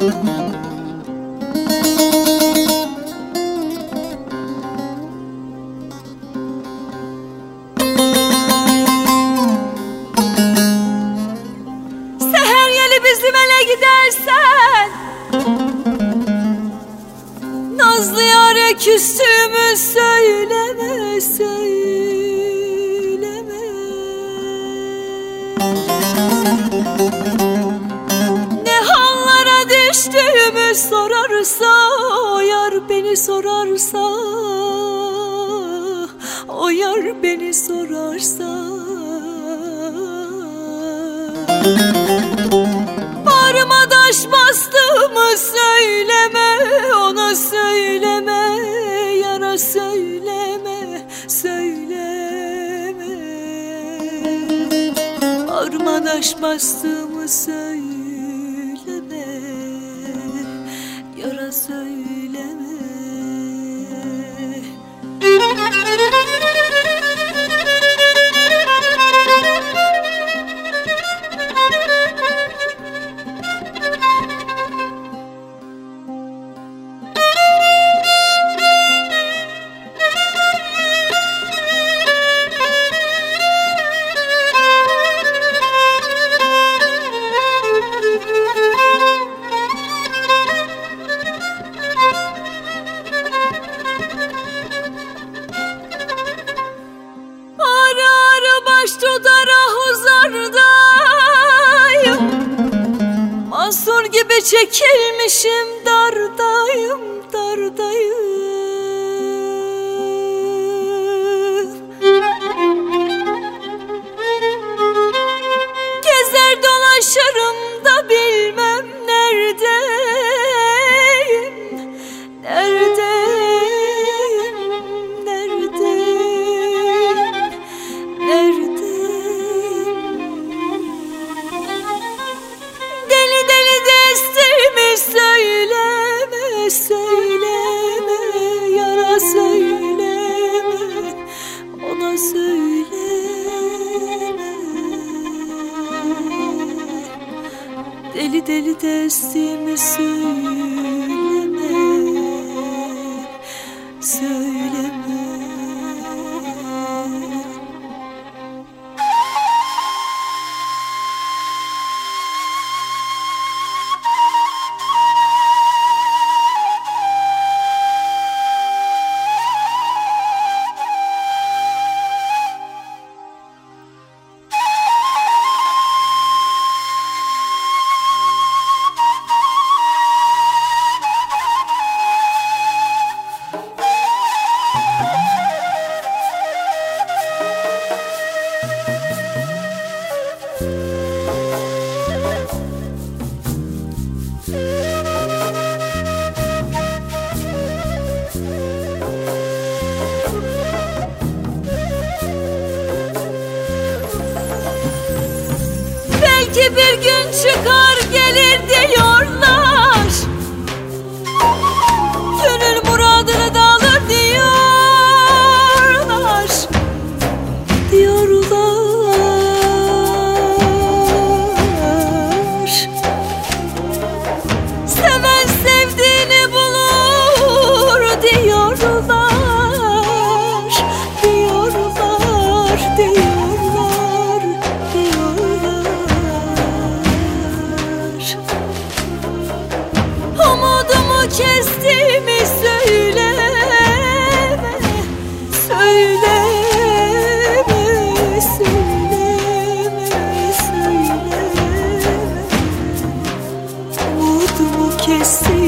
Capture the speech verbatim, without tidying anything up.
Seher yeli bizim ele gidersen, nazlı yâre küstüğümü söyleme, söyleme. Ne hallara düştüğümü sorarsa, o yar beni sorarsa, o yar beni sorarsa, bağrıma taş bastığımı söyleme, ona söyleme, yara söyleme, söyleme. Bağrıma taş bastığımı söyleme, yara söyleme. Mahsur gibi çekilmişim, dardayım, dardayım. Gezer dolaşırım da bilmem neredeyim, neredeyim, neredeyim, neredeyim. Söyleme, söyleme, yara söyleme, ona söyleme. Deli deli destimi söyleme, söyleme. Belki bir gün çıkar gelir diyorlar, gönül muradını da alır diyorlar, diyorlar. Seven sevdiğini bulur diyorlar, diyorlar, diyorlar, diyorlar. Umudumu kestiğimi söyleme, söyleme, söyleme, söyleme. Umudumu kestiğimi